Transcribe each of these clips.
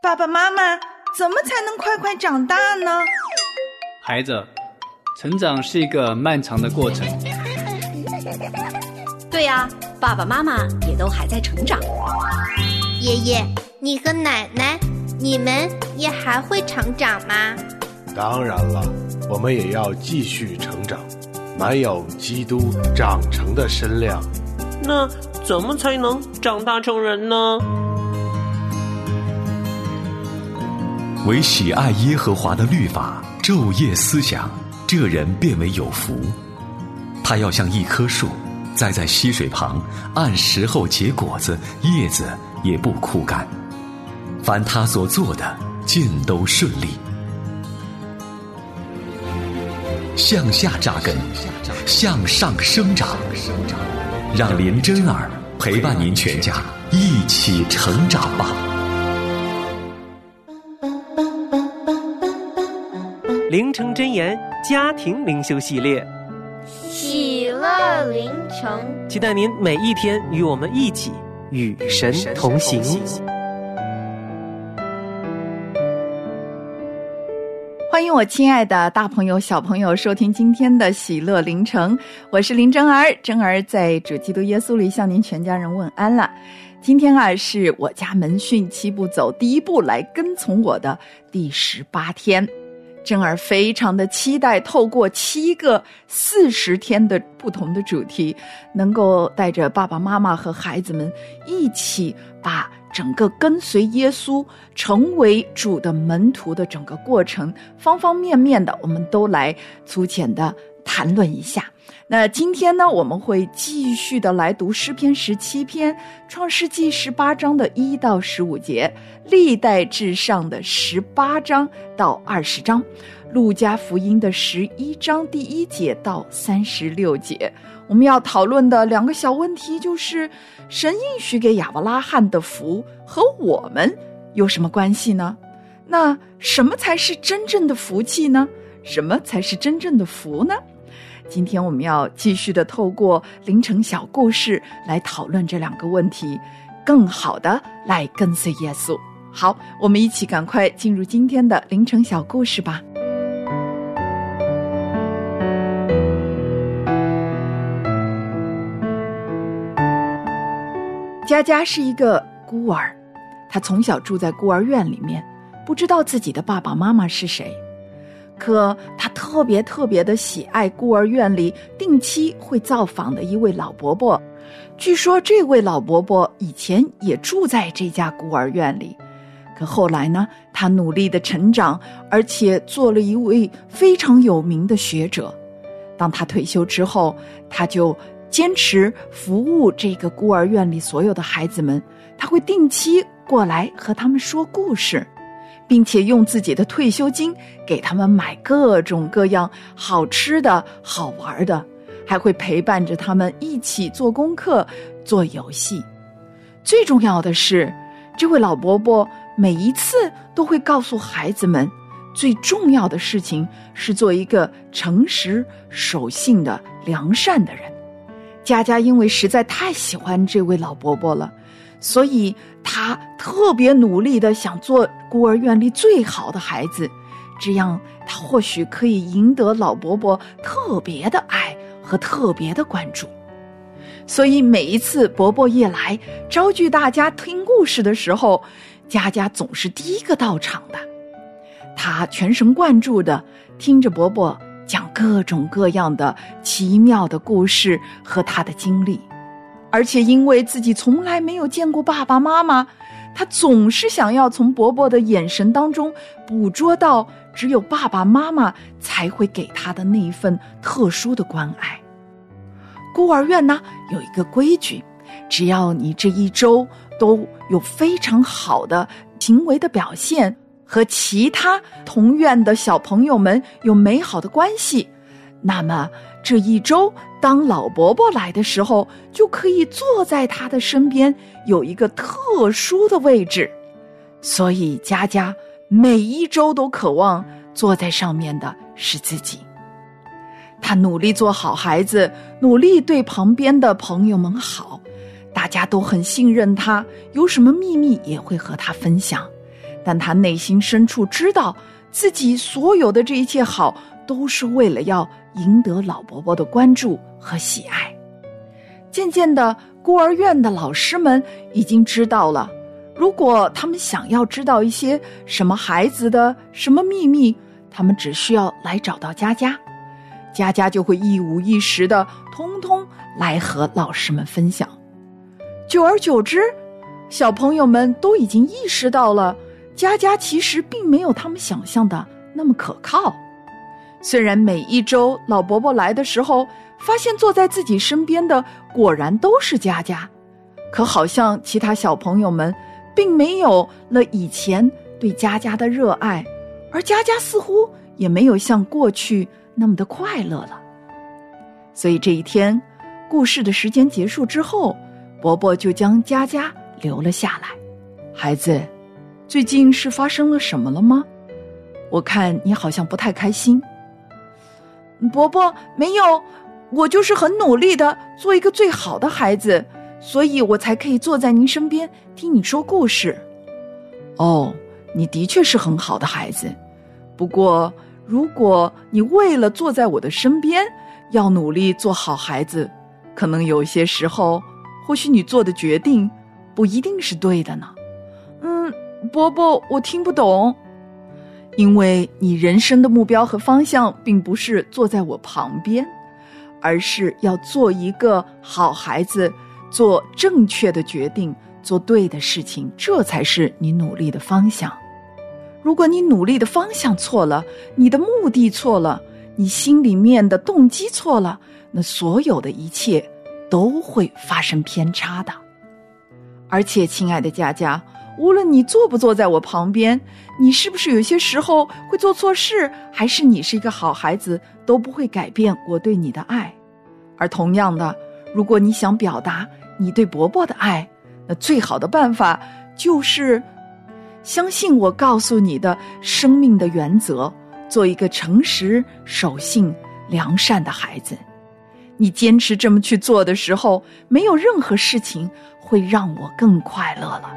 爸爸妈妈，怎么才能快快长大呢？ 孩子，成长是一个漫长的过程。 对呀，爸爸妈妈也都还在成长。 爷爷，你和奶奶，你们也还会成长吗？ 当然了，我们也要继续成长，满有基督长成的身量。 那怎么才能长大成人呢？ 唯喜爱耶和华的律法，昼夜思想，这人便为有福。他要像一棵树，栽在溪水旁，按时候结果子，叶子也不枯干。凡他所做的，尽都顺利。向下扎根，向上生长，让林真儿陪伴您全家一起成长吧。 灵城真言家庭灵修系列， 喜乐灵城， 期待您每一天与我们一起与神同行。 欢迎我亲爱的大朋友小朋友收听今天的喜乐灵城，我是林真儿。真儿在主基督耶稣里向您全家人问安了。今天是我家门训7步走第1步来跟从我的第18天。真儿非常的期待透过7个40天的不同的主题，能够带着爸爸妈妈和孩子们一起把整个跟随耶稣成为主的门徒的整个过程，方方面面的我们都来粗浅的谈论一下。那今天呢，我们会继续的来读诗篇17篇，创世纪18章的1到15节，历代志上的18章到20章，路加福音的11章第1节到36节。我们要讨论的2个小问题就是，神应许给亚伯拉罕的福和我们有什么关系呢？那什么才是真正的福气呢？什么才是真正的福呢？今天我们要继续的透过灵城小故事来讨论这2个问题，更好的来跟随耶稣。好，我们一起赶快进入今天的灵城小故事吧。佳佳是一个孤儿，她从小住在孤儿院里面，不知道自己的爸爸妈妈是谁。可他特别的喜爱孤儿院里定期会造访的一位老伯伯，据说这位老伯伯以前也住在这家孤儿院里，可后来呢，他努力的成长，而且做了一位非常有名的学者。当他退休之后，他就坚持服务这个孤儿院里所有的孩子们，他会定期过来和他们说故事，并且用自己的退休金给他们买各种各样好吃的好玩的，还会陪伴着他们一起做功课做游戏。最重要的是，这位老伯伯每一次都会告诉孩子们，最重要的事情是做一个诚实守信的良善的人。佳佳因为实在太喜欢这位老伯伯了，所以他特别努力的想做孤儿院里最好的孩子，这样他或许可以赢得老伯伯特别的爱和特别的关注。所以每一次伯伯一来招聚大家听故事的时候，佳佳总是第一个到场的。他全神贯注的听着伯伯讲各种各样的奇妙的故事和他的经历，而且因为自己从来没有见过爸爸妈妈，他总是想要从伯伯的眼神当中捕捉到只有爸爸妈妈才会给他的那一份特殊的关爱。孤儿院呢，有一个规矩，只要你这一周都有非常好的行为的表现，和其他同院的小朋友们有美好的关系，那么这一周当老伯伯来的时候，就可以坐在他的身边，有一个特殊的位置。所以佳佳每一周都渴望坐在上面的是自己。他努力做好孩子，努力对旁边的朋友们好，大家都很信任他，有什么秘密也会和他分享。 但他内心深处知道自己所有的这一切好都是为了要赢得老伯伯的关注和喜爱。渐渐的，孤儿院的老师们已经知道了，如果他们想要知道一些什么孩子的什么秘密，他们只需要来找到佳佳，佳佳就会一五一十的通通来和老师们分享。久而久之，小朋友们都已经意识到了，佳佳其实并没有他们想象的那么可靠。虽然每一周老伯伯来的时候，发现坐在自己身边的果然都是佳佳，可好像其他小朋友们并没有了以前对佳佳的热爱，而佳佳似乎也没有像过去那么的快乐了。所以这一天，故事的时间结束之后，伯伯就将佳佳留了下来。孩子，最近是发生了什么了吗？我看你好像不太开心。伯伯，没有，我就是很努力的做一个最好的孩子，所以我才可以坐在您身边听你说故事。哦，你的确是很好的孩子，不过如果你为了坐在我的身边要努力做好孩子，可能有些时候或许你做的决定不一定是对的呢。伯伯，我听不懂。因为你人生的目标和方向并不是坐在我旁边，而是要做一个好孩子，做正确的决定，做对的事情，这才是你努力的方向。如果你努力的方向错了，你的目的错了，你心里面的动机错了，那所有的一切都会发生偏差的。而且亲爱的佳佳，无论你坐不坐在我旁边，你是不是有些时候会做错事，还是你是一个好孩子，都不会改变我对你的爱。而同样的，如果你想表达你对伯伯的爱，那最好的办法就是相信我告诉你的生命的原则，做一个诚实、守信、良善的孩子。你坚持这么去做的时候，没有任何事情会让我更快乐了。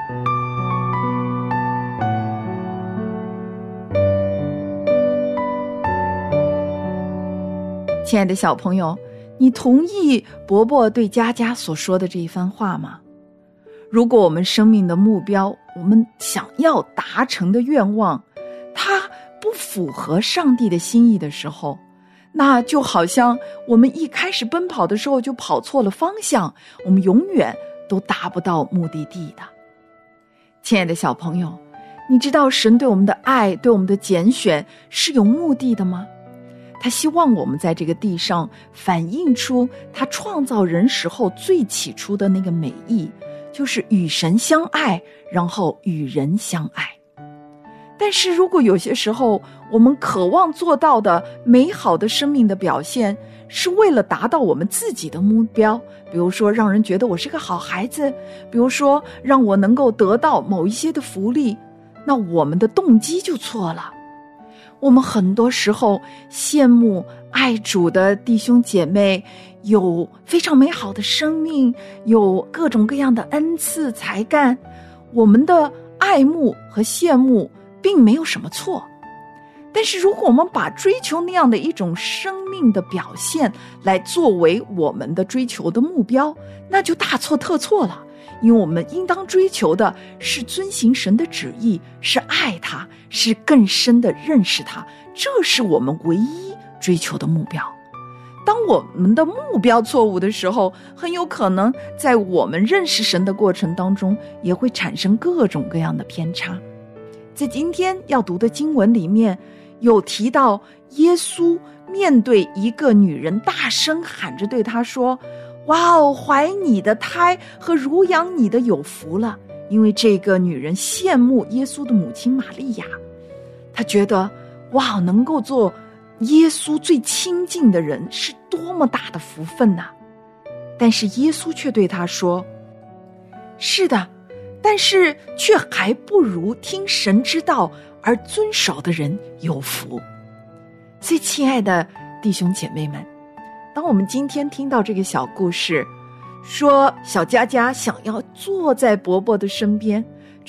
亲爱的小朋友，你同意伯伯对佳佳所说的这一番话吗？如果我们生命的目标，我们想要达成的愿望，它不符合上帝的心意的时候，那就好像我们一开始奔跑的时候就跑错了方向，我们永远都达不到目的地的。亲爱的小朋友，你知道神对我们的爱，对我们的拣选是有目的的吗？他希望我们在这个地上反映出他创造人时候最起初的那个美意，就是与神相爱，然后与人相爱。但是如果有些时候我们渴望做到的美好的生命的表现，是为了达到我们自己的目标，比如说让人觉得我是个好孩子，比如说让我能够得到某一些的福利，那我们的动机就错了。我们很多时候羡慕爱主的弟兄姐妹有非常美好的生命，有各种各样的恩赐才干，我们的爱慕和羡慕并没有什么错。但是如果我们把追求那样的一种生命的表现来作为我们的追求的目标，那就大错特错了。因为我们应当追求的是遵行神的旨意，是爱他，是更深的认识他，这是我们唯一追求的目标。当我们的目标错误的时候，很有可能在我们认识神的过程当中也会产生各种各样的偏差。在今天要读的经文里面有提到，耶稣面对一个女人大声喊着对她说，哇哦，怀你的胎和乳养你的有福了。因为这个女人羡慕耶稣的母亲玛利亚，她觉得哇，能够做耶稣最亲近的人是多么大的福分呐。但是耶稣却对她说，是的，但是却还不如听神之道而遵守的人有福。所以亲爱的弟兄姐妹们，当我们今天听到这个小故事，说小佳佳想要坐在伯伯的身边，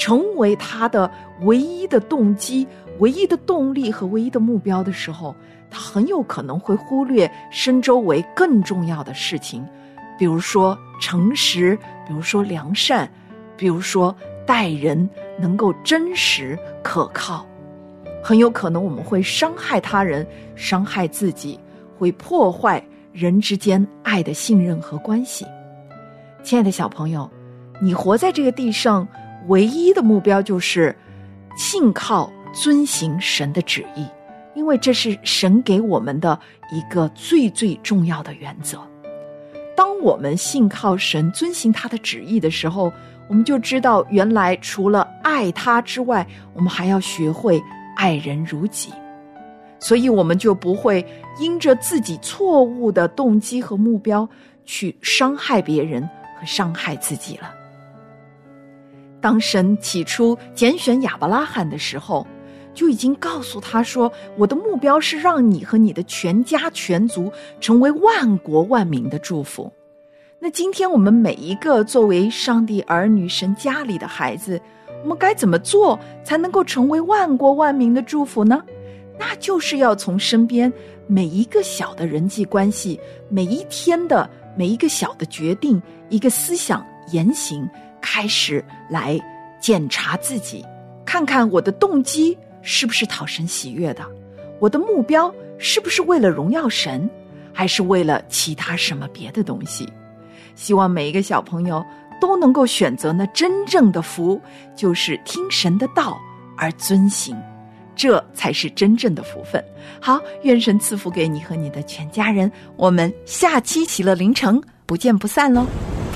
成为他的唯一的动机、唯一的动力和唯一的目标的时候，他很有可能会忽略身周围更重要的事情，比如说诚实，比如说良善，比如说待人能够真实可靠。很有可能我们会伤害他人，伤害自己，会破坏人之间爱的信任和关系。亲爱的小朋友，你活在这个地上唯一的目标就是信靠遵行神的旨意，因为这是神给我们的一个最最重要的原则。当我们信靠神，遵行他的旨意的时候，我们就知道原来除了爱他之外，我们还要学会爱人如己。所以我们就不会因着自己错误的动机和目标去伤害别人和伤害自己了。当神起初拣选亚伯拉罕的时候，就已经告诉他说，我的目标是让你和你的全家全族成为万国万民的祝福。那今天我们每一个作为上帝儿女，神家里的孩子，我们该怎么做才能够成为万国万民的祝福呢？那就是要从身边每一个小的人际关系，每一天的每一个小的决定，一个思想言行开始来检查自己，看看我的动机是不是讨神喜悦的，我的目标是不是为了荣耀神，还是为了其他什么别的东西。希望每一个小朋友都能够选择那真正的福，就是听神的道而遵行，这才是真正的福分。好，愿神赐福给你和你的全家人，我们下期喜乐凌晨不见不散咯。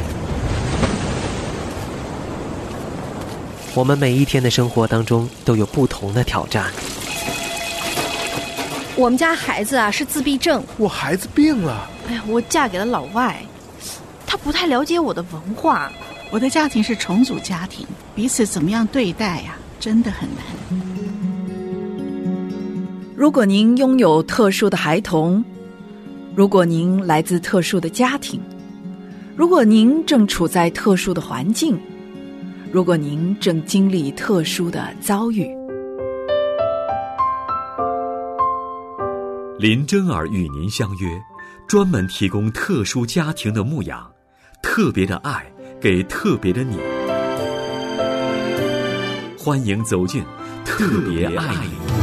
我们每一天的生活当中都有不同的挑战。 我们家孩子啊是自闭症， 我孩子病了。 哎呀，我嫁给了老外，他不太了解我的文化。我的家庭是重组家庭，彼此怎么样对待呀，真的很难。 如果您拥有特殊的孩童，如果您来自特殊的家庭，如果您正处在特殊的环境，如果您正经历特殊的遭遇， 林真儿与您相约，专门提供特殊家庭的牧养，特别的爱给特别的你。欢迎走进特别爱你。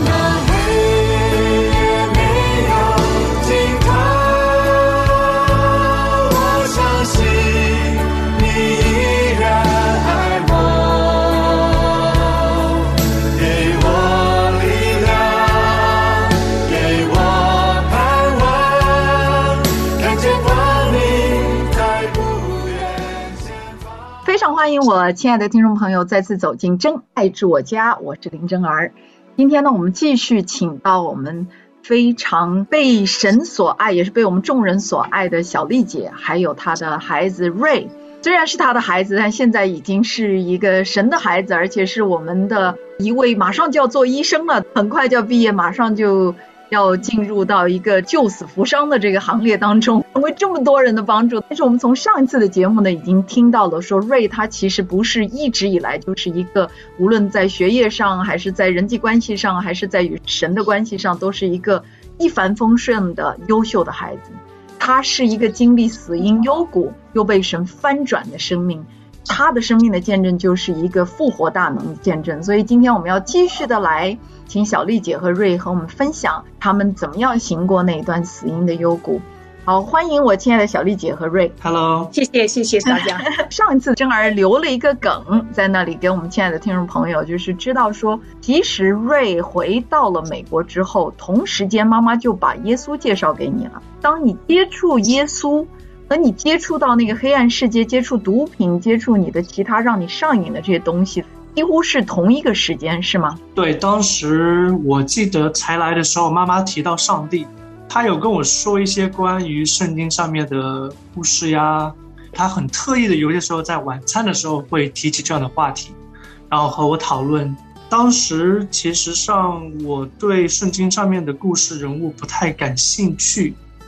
非常欢迎我亲爱的听众朋友再次走进真爱住我家，我是林真儿。今天呢，我们继续请到我们非常被神所爱，也是被我们众人所爱的小丽姐，还有她的孩子瑞。虽然是她的孩子，但现在已经是一个神的孩子，而且是我们的一位马上就要做医生了，很快就要毕业，马上就要进入到一个救死扶伤的这个行列当中，成为这么多人的帮助。但是我们从上一次的节目呢，已经听到了说瑞他其实不是一直以来就是一个无论在学业上还是在人际关系上还是在与神的关系上都是一个一帆风顺的优秀的孩子。他是一个经历死荫幽谷又被神翻转的生命，他的生命的见证就是一个复活大能的见证。所以今天我们要继续的来请小丽姐和瑞和我们分享他们怎么样行过那一段死荫的幽谷。好，欢迎我亲爱的小丽姐和瑞。 Hello， 谢谢大家。 上一次真儿留了一个梗在那里给我们亲爱的听众朋友，就是知道说其实瑞回到了美国之后，同时间妈妈就把耶稣介绍给你了。当你接触耶稣和你接触到那个黑暗世界，接触毒品，接触你的其他让你上瘾的这些东西，几乎是同一个时间，是吗？ 对，当时我记得才来的时候，妈妈提到上帝，她有跟我说一些关于圣经上面的故事呀，她很特意的有些时候在晚餐的时候会提起这样的话题，然后和我讨论。当时其实上我对圣经上面的故事人物不太感兴趣，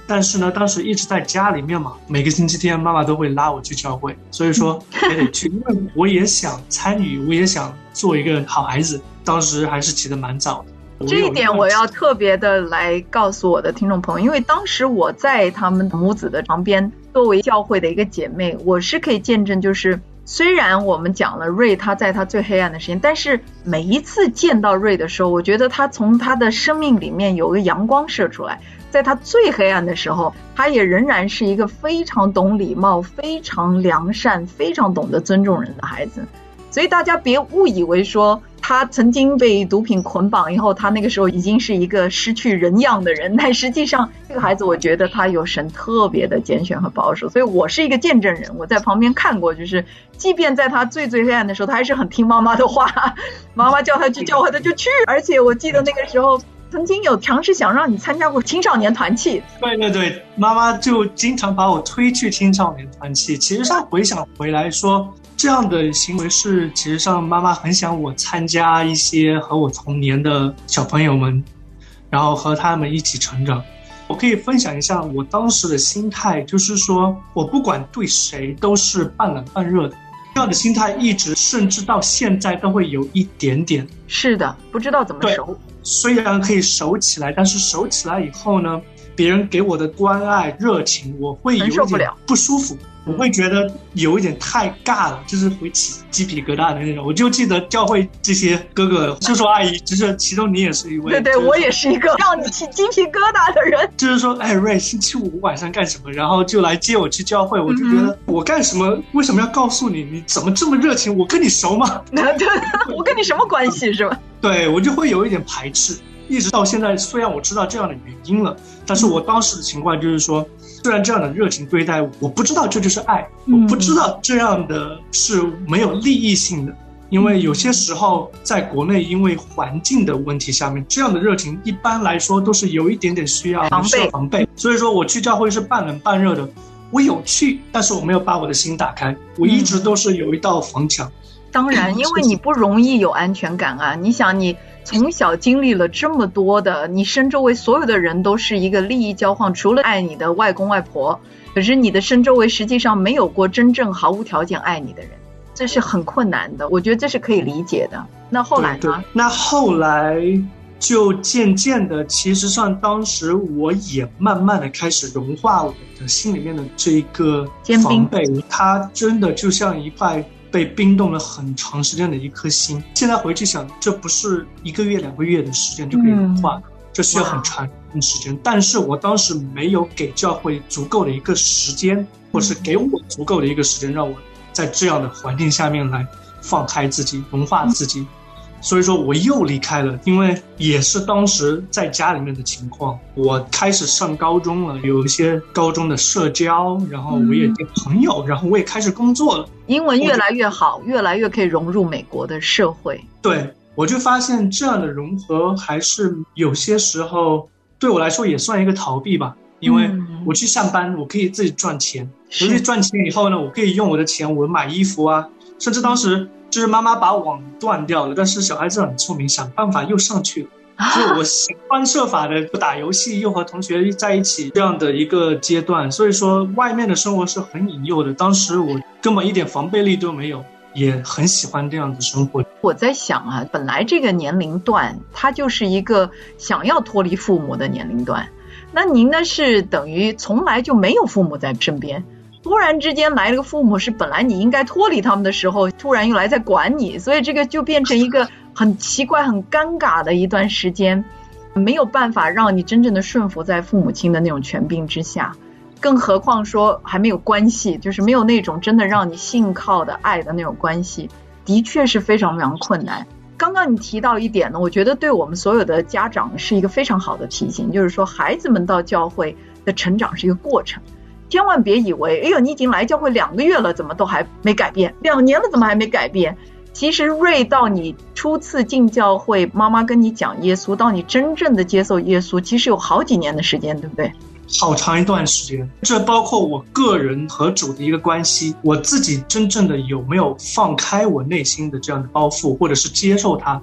但是呢，当时一直在家里面嘛，每个星期天妈妈都会拉我去教会，所以说也得去，因为我也想参与，我也想做一个好孩子。当时还是起得蛮早的。 这一点我要特别的来告诉我的听众朋友，因为当时我在他们母子的旁边，作为教会的一个姐妹，我是可以见证，就是虽然我们讲了瑞他在他最黑暗的时间，但是每一次见到瑞的时候，我觉得他从他的生命里面有个阳光射出来，在他最黑暗的时候，他也仍然是一个非常懂礼貌、非常良善、非常懂得尊重人的孩子。所以大家别误以为说他曾经被毒品捆绑以后，他那个时候已经是一个失去人样的人，但实际上这个孩子我觉得他有神特别的拣选和保守，所以我是一个见证人，我在旁边看过，就是即便在他最黑暗的时候，他还是很听妈妈的话，妈妈叫他去教会他就去，而且我记得那个时候曾经有尝试想让你参加过青少年团契。 对，妈妈就经常把我推去青少年团契。其实上回想回来说，这样的行为是其实上妈妈很想我参加一些和我同年的小朋友们，然后和他们一起成长。我可以分享一下我当时的心态，就是说我不管对谁都是半冷半热的，这样的心态一直甚至到现在都会有一点点。 是的，不知道怎么熟。 虽然可以熟起来，但是熟起来以后呢，别人给我的关爱热情我会有一点不舒服，我会觉得有一点太尬了，就是会起鸡皮疙瘩的那种。我就记得教会这些哥哥叔叔阿姨，就是其中你也是一位。 对，我也是一个让你起鸡皮疙瘩的人。 就是说瑞星期五晚上干什么，然后就来接我去教会，我就觉得我干什么为什么要告诉你，你怎么这么热情，我跟你熟吗？ 对，我跟你什么关系是吧？ 对，我就会有一点排斥，一直到现在。虽然我知道这样的原因了，但是我当时的情况就是说，虽然这样的热情对待我不知道这就是爱，我不知道这样的是没有利益性的，因为有些时候在国内因为环境的问题下面，这样的热情一般来说都是有一点点需要防备。所以说我去教会是半冷半热的，我有去，但是我没有把我的心打开，我一直都是有一道防墙。 当然，因为你不容易有安全感啊！你想，你从小经历了这么多的，你身周围所有的人都是一个利益交换，除了爱你的外公外婆，可是你的身周围实际上没有过真正毫无条件爱你的人，这是很困难的。我觉得这是可以理解的。那后来呢？ 对，那后来就渐渐的，其实上当时我也慢慢的开始融化我的心里面的这个防备，它真的就像一块被冰冻了很长时间的一颗心。现在回去想，这不是1个月2个月的时间就可以融化，这需要很长的时间。但是我当时没有给教会足够的一个时间，或是给我足够的一个时间，让我在这样的环境下面来放开自己，融化自己。所以说我又离开了，因为也是当时在家里面的情况，我开始上高中了，有一些高中的社交，然后我也有朋友，然后我也开始工作了， 英文越来越好，越来越可以融入美国的社会。 对，我就发现这样的融合还是有些时候对我来说也算一个逃避吧，因为我去上班，我可以自己赚钱，我去赚钱以后呢，我可以用我的钱，我买衣服啊，甚至当时就是妈妈把网断掉了，但是小孩子很聪明，想办法又上去了。就是我想方设法的打游戏，又和同学在一起这样的一个阶段，所以说外面的生活是很引诱的。当时我根本一点防备力都没有，也很喜欢这样的生活。 我在想啊，本来这个年龄段它就是一个想要脱离父母的年龄段，那您呢是等于从来就没有父母在身边，突然之间来了个父母，是本来你应该脱离他们的时候，突然又来在管你，所以这个就变成一个很奇怪很尴尬的一段时间，没有办法让你真正的顺服在父母亲的那种权柄之下，更何况说还没有关系，就是没有那种真的让你信靠的爱的那种关系，的确是非常非常困难。刚刚你提到一点呢，我觉得对我们所有的家长是一个非常好的提醒，就是说孩子们到教会的成长是一个过程，千万别以为哎呦你已经来教会2个月了怎么都还没改变，2年了怎么还没改变。其实瑞到你初次进教会，妈妈跟你讲耶稣，到你真正的接受耶稣，其实有好几年的时间，对不对？ 好长一段时间，这包括我个人和主的一个关系，我自己真正的有没有放开我内心的这样的包袱，或者是接受它。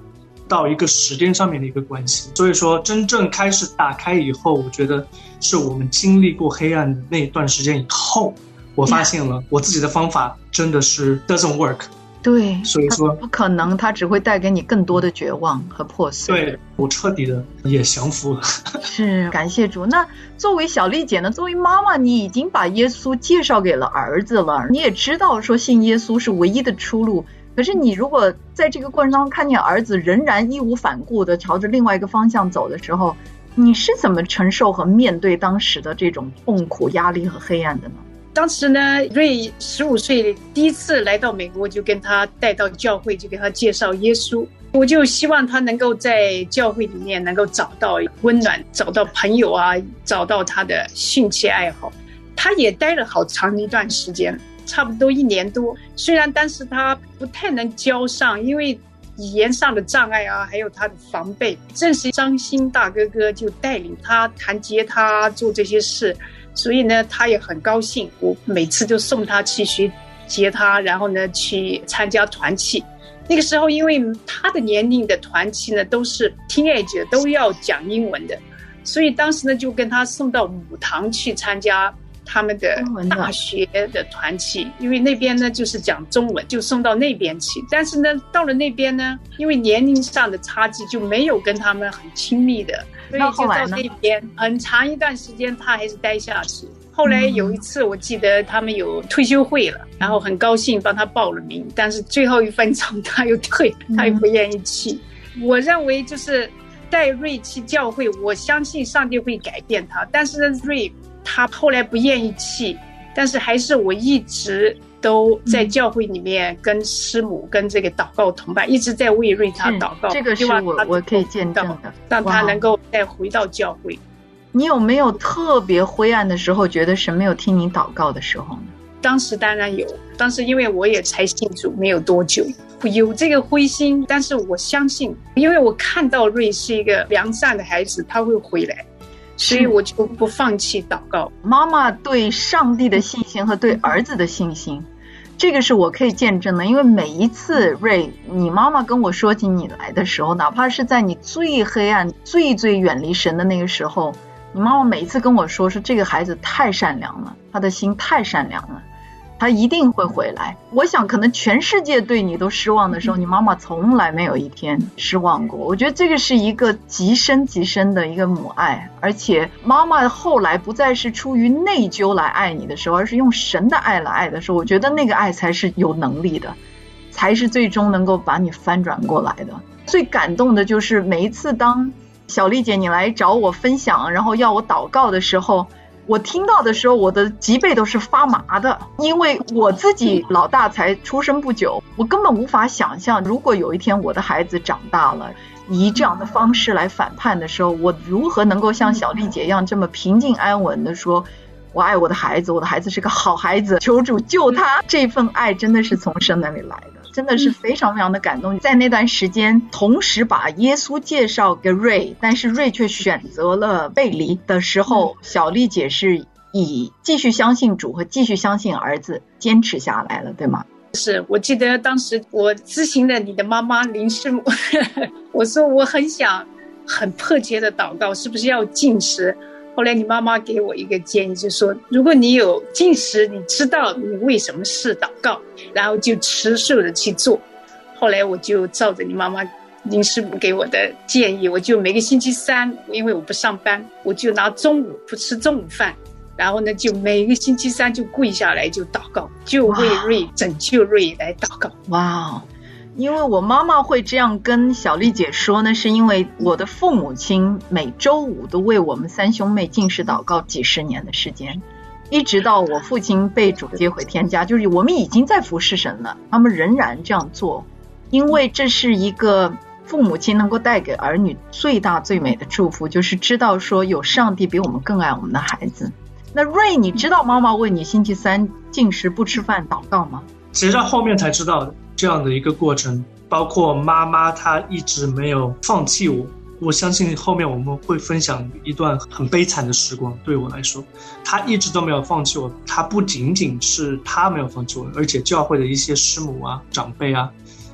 到一个时间上面的一个关系。所以说真正开始打开以后，我觉得是我们经历过黑暗的那段时间以后，我发现了我自己的方法真的是 doesn't work。 对， 所以说不可能，它只会带给你更多的绝望和破碎。 对，我彻底的也降服了。 是，感谢主。那作为小丽姐呢，作为妈妈，你已经把耶稣介绍给了儿子了，你也知道说信耶稣是唯一的出路。可是你如果在这个过程当中看见儿子仍然义无反顾的朝着另外一个方向走的时候，你是怎么承受和面对当时的这种痛苦、压力和黑暗的呢？ 当时呢，瑞15岁第一次来到美国，就跟他带到教会，就给他介绍耶稣。我就希望他能够在教会里面能够找到温暖，找到朋友啊，找到他的兴趣爱好。他也待了好长一段时间，差不多1年多。虽然当时他不太能交上，因为语言上的障碍啊，还有他的防备。正是张鑫大哥哥就带领他弹吉他做这些事，所以呢，他也很高兴。我每次都送他去学吉他，然后呢去参加团契。那个时候，因为他的年龄的团契呢都是 teenager， 都要讲英文的，所以当时呢就跟他送到母堂去参加他们的大学的团契，因为那边呢就是讲中文，就送到那边去。但是呢，到了那边呢，因为年龄上的差距，就没有跟他们很亲密的，所以就到那边很长一段时间他还是待下去。后来有一次我记得他们有退休会了，然后很高兴帮他报了名，但是最后1分钟他又退，他又不愿意去。我认为就是带瑞去教会，我相信上帝会改变他，但是呢，瑞他后来不愿意去，但是还是我一直都在教会里面跟师母跟这个祷告同伴，一直在为瑞他祷告。 这个是我可以见证的， 让他能够再回到教会。 你有没有特别灰暗的时候，觉得神没有听你祷告的时候呢？ 当时当然有，当时因为我也才信主没有多久，有这个灰心，但是我相信，因为我看到瑞是一个良善的孩子，他会回来，所以我就不放弃祷告。 妈妈对上帝的信心和对儿子的信心，这个是我可以见证的。因为每一次瑞你妈妈跟我说起你来的时候，哪怕是在你最黑暗最远离神的那个时候，你妈妈每一次跟我说这个孩子太善良了，他的心太善良了，他一定会回来。我想可能全世界对你都失望的时候，你妈妈从来没有一天失望过。我觉得这个是一个极深极深的一个母爱，而且妈妈后来不再是出于内疚来爱你的时候，而是用神的爱来爱的时候，我觉得那个爱才是有能力的，才是最终能够把你翻转过来的。最感动的就是每一次当小丽姐你来找我分享，然后要我祷告的时候，我听到的时候我的脊背都是发麻的，因为我自己老大才出生不久，我根本无法想象如果有一天我的孩子长大了，以这样的方式来反叛的时候，我如何能够像小丽姐一样这么平静安稳的说我爱我的孩子，我的孩子是个好孩子，求主救他。这份爱真的是从神那里来的，真的是非常非常的感动。在那段时间同时把耶稣介绍给瑞，但是瑞却选择了背离的时候，小丽姐是以继续相信主和继续相信儿子坚持下来了，对吗？ 是，我记得当时我咨询了你的妈妈林师母我说我很想很迫切的祷告，是不是要禁食？后来你妈妈给我一个建议，就是说如果你有禁食，你知道你为什么是祷告，然后就持续的去做。后来我就照着你妈妈林师母给我的建议，我就每个星期3，因为我不上班，我就拿中午不吃中午饭，然后呢就每个星期3就跪下来就祷告，就为瑞拯救瑞来祷告。 哇，因为我妈妈会这样跟小丽姐说呢，是因为我的父母亲每周5都为我们3兄妹禁食祷告几十年的时间，一直到我父亲被主接回天家，就是我们已经在服侍神了，他们仍然这样做，因为这是一个父母亲能够带给儿女最大最美的祝福，就是知道说有上帝比我们更爱我们的孩子。那瑞，你知道妈妈为你星期3禁食不吃饭祷告吗？ 其实到后面才知道的这样的一个过程，包括妈妈她一直没有放弃我。我相信后面我们会分享一段很悲惨的时光，对我来说她一直都没有放弃我。她不仅仅是她没有放弃我，而且教会的一些师母啊长辈啊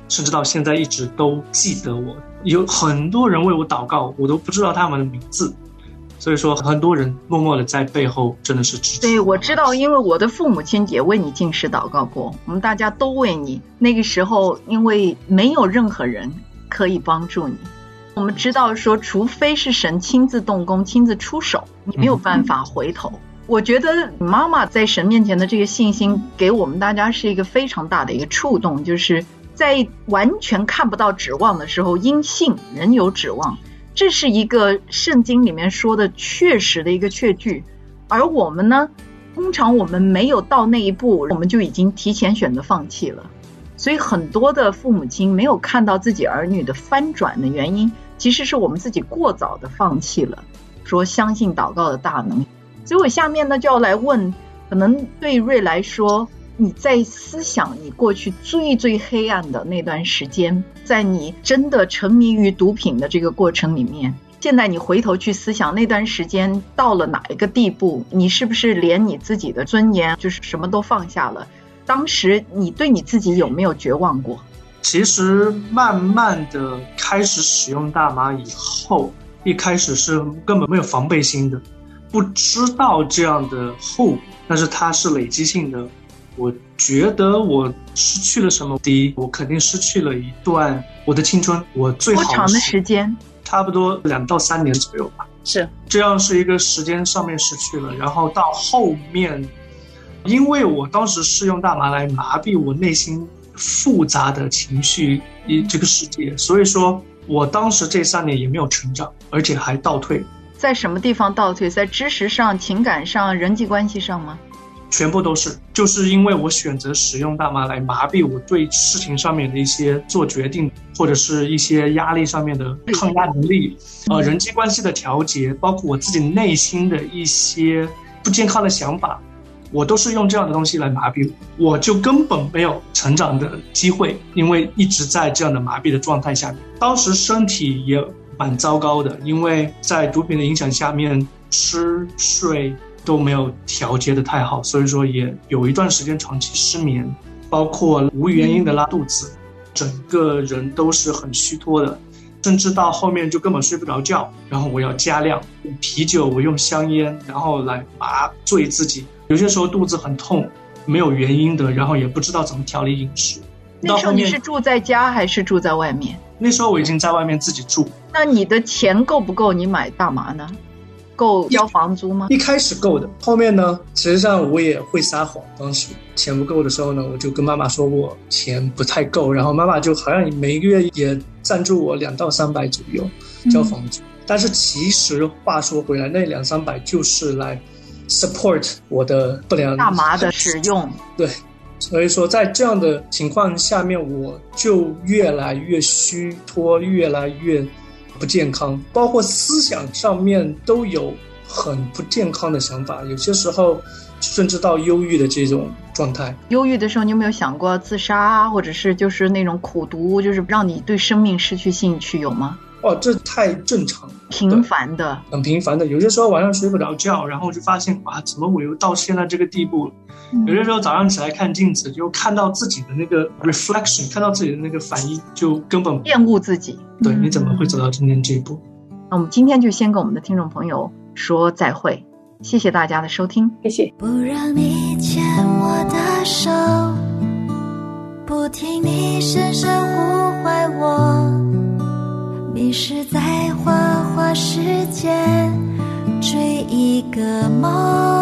甚至到现在一直都记得我。有很多人为我祷告，我都不知道他们的名字，所以说很多人默默的在背后真的是支持。 对，我知道，因为我的父母亲也为你进食祷告过，我们大家都为你。那个时候因为没有任何人可以帮助你，我们知道说除非是神亲自动工亲自出手，你没有办法回头。我觉得妈妈在神面前的这个信心给我们大家是一个非常大的一个触动，就是在完全看不到指望的时候，因信仍有指望，这是一个圣经里面说的确实的一个确据。而我们呢，通常我们没有到那一步，我们就已经提前选择放弃了。所以很多的父母亲没有看到自己儿女的翻转的原因，其实是我们自己过早的放弃了，说相信祷告的大能。所以我下面呢就要来问，可能对瑞来说，你在思想你过去最最黑暗的那段时间，在你真的沉迷于毒品的这个过程里面，现在你回头去思想那段时间到了哪一个地步，你是不是连你自己的尊严就是什么都放下了？当时你对你自己有没有绝望过？ 其实慢慢的开始使用大麻以后，一开始是根本没有防备心的，不知道这样的后果，但是它是累积性的。我觉得我失去了什么？第一，我肯定失去了一段我的青春，我最好多长的时间？ 差不多2到3年左右吧。 是这样是一个时间上面失去了，然后到后面，因为我当时是用大麻来麻痹我内心复杂的情绪这个世界，所以说我当时这3年也没有成长，而且还倒退。 在什么地方倒退？在知识上、情感上、人际关系上吗？ 全部都是，就是因为我选择使用大麻来麻痹我对事情上面的一些做决定，或者是一些压力上面的抗压能力，人际关系的调节，包括我自己内心的一些不健康的想法，我都是用这样的东西来麻痹我，就根本没有成长的机会，因为一直在这样的麻痹的状态下面。当时身体也蛮糟糕的，因为在毒品的影响下面，吃睡都没有调节的太好，所以说也有一段时间长期失眠，包括无原因的拉肚子，整个人都是很虚脱的，甚至到后面就根本睡不着觉，然后我要加量，用啤酒，我用香烟，然后来麻醉自己。有些时候肚子很痛，没有原因的，然后也不知道怎么调理饮食。 那时候你是住在家还是住在外面？ 那时候我已经在外面自己住。 那你的钱够不够你买大麻呢？够交房租吗？ 一开始够的，后面呢，实际上我也会撒谎。当时钱不够的时候呢，我就跟妈妈说我钱不太够，然后妈妈就好像每个月也赞助我2到300左右交房租。但是其实话说回来，那200-300就是来 support 我的不良大麻的使用。 对，所以说在这样的情况下面，我就越来越虚脱，越来越不健康，包括思想上面都有很不健康的想法，有些时候甚至到忧郁的这种状态。 忧郁的时候你有没有想过自杀啊，或者是就是那种苦读，就是让你对生命失去兴趣，有吗？ 这太正常了， 频繁的， 很频繁的。有些时候晚上睡不着觉，然后就发现怎么我又到现在这个地步了。有些时候早上起来看镜子，就看到自己的那个 reflection， 看到自己的那个反应，就根本厌恶自己。 对，你怎么会走到今天这一步？ 那我们今天就先跟我们的听众朋友说再会，谢谢大家的收听， 谢谢。 不让你牵我的手，不听你深深呼唤我，迷失在花花世界，追一个梦，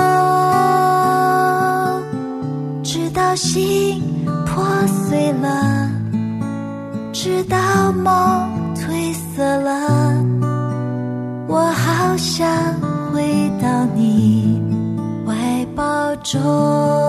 直到心破碎了，直到梦褪色了，我好想回到你怀抱中。